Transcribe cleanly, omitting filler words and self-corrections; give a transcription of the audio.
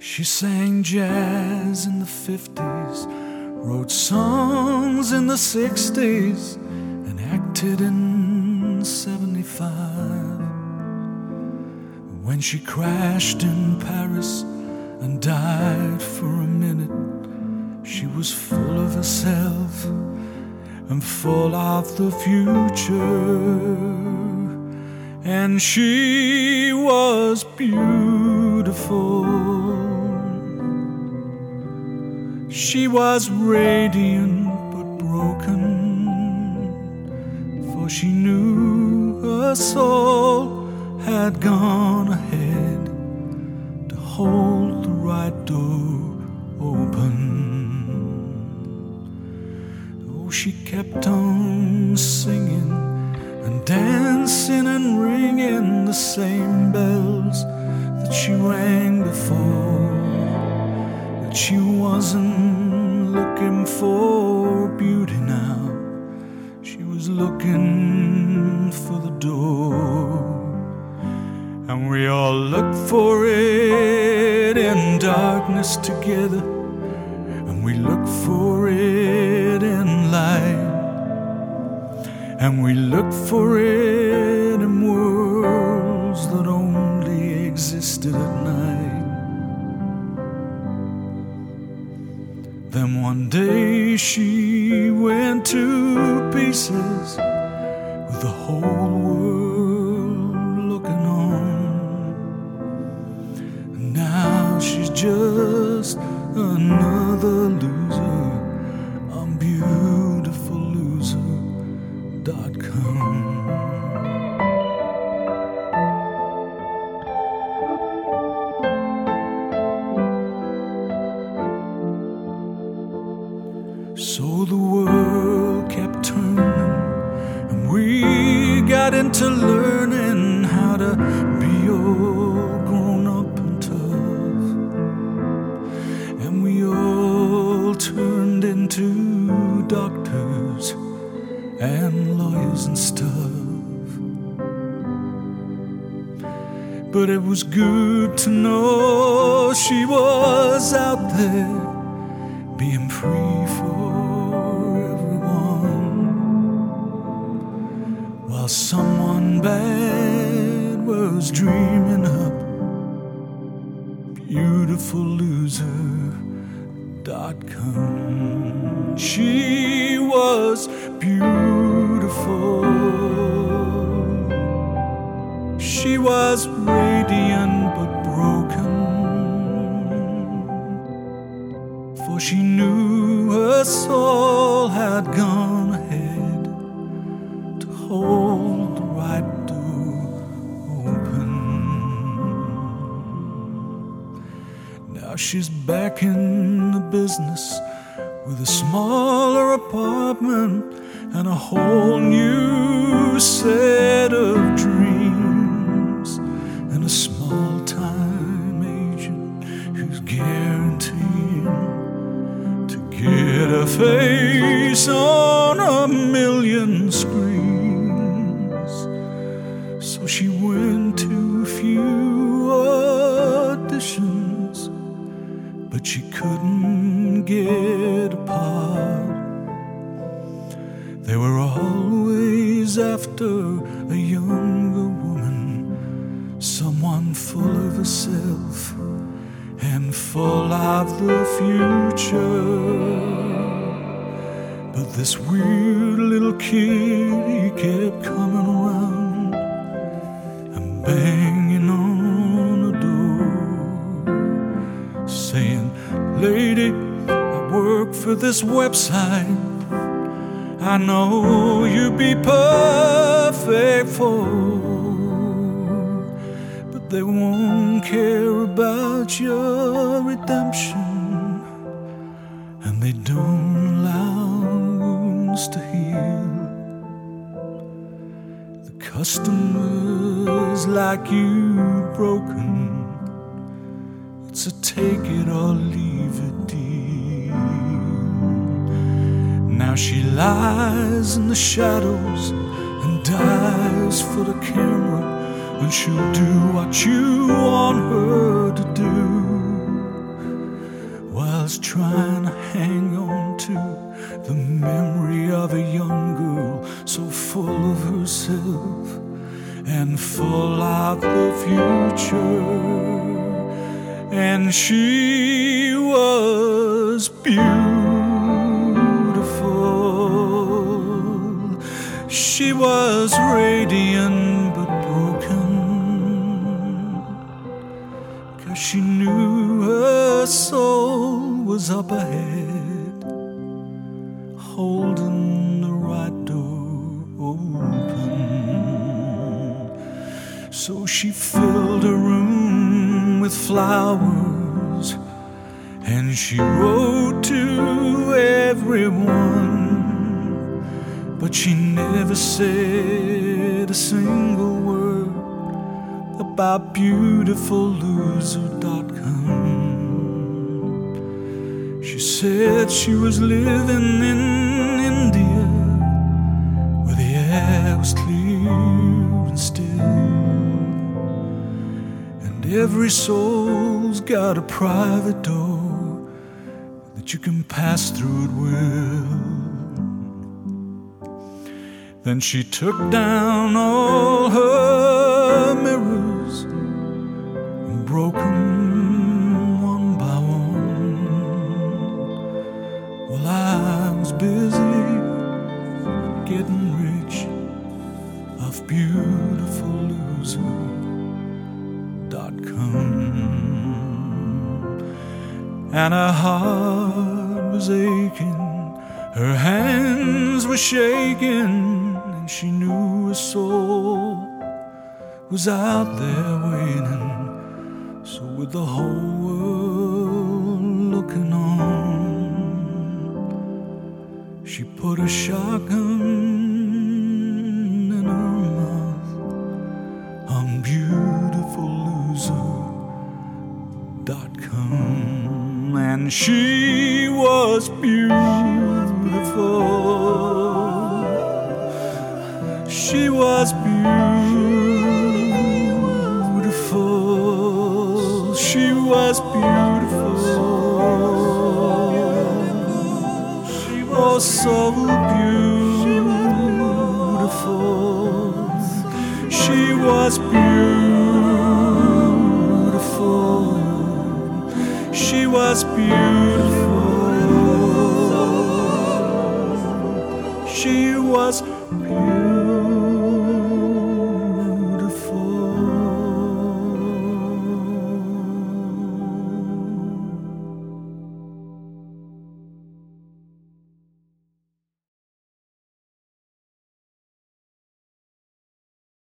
She sang jazz in the 50s, wrote songs in the 60s, and acted in 75. When she crashed in Paris and died for a minute, she was full of herself and full of the future. And she was beautiful. She was radiant but broken, for she knew her soul had gone ahead to hold the right door open. Oh, she kept on singing and dancing and ringing the same bells that she rang before. But she wasn't looking for beauty now. She was looking for the door. And we all looked for it in darkness together, and we looked for it in light. And we looked for it in worlds that only existed at night. Then one day she went to pieces with the whole world looking on. And now she's just another loser on beautifulloser.com. So the world kept turning, and we got into learning how to be all grown up and tough. And we all turned into doctors and lawyers and stuff. But it was good to know she was out there, being free for everyone, while someone bad was dreaming up beautifulloser.com. She was beautiful. She was radiant but broken, for she knew her soul had gone ahead to hold the right door open. Now she's back in the business with a smaller apartment and a whole new set of dreams, and a small-time agent who's guaranteed to get a face on a million screens. So she went to a few auditions, but she couldn't get a part. They were always after a younger woman, someone full of herself and full of the future. But this weird little kid, he kept coming around and banging on the door, saying, "Lady, I work for this website I know you'd be perfect for, but they won't care about your redemption, and they don't allow wounds to heal. The customers like you broken, it's a take it or leave it deal." Now she lies in the shadows and dies for the camera, and she'll do what you want her to do. was trying to hang on to the memory of a young girl so full of herself and full of the future. And she was beautiful. She was radiant but broken, 'cause she knew her soul was up ahead, holding the right door open. So she filled her room with flowers, and she wrote to everyone, but she never said a single word about beautifulloser.com. She said she was living in India, where the air was clear and still, and every soul's got a private door that you can pass through at will. Then she took down all her mirrors and broke them one by one, while I was busy getting rich off beautifulloser.com. And her heart was aching, her hands were shaking, and she knew her soul was out there waiting. So with the whole world looking on, she put a shotgun in her mouth on beautifulloser.com. And she was beautiful. She was beautiful. She was beautiful. She was so beautiful. She was beautiful. She was beautiful. She was beautiful.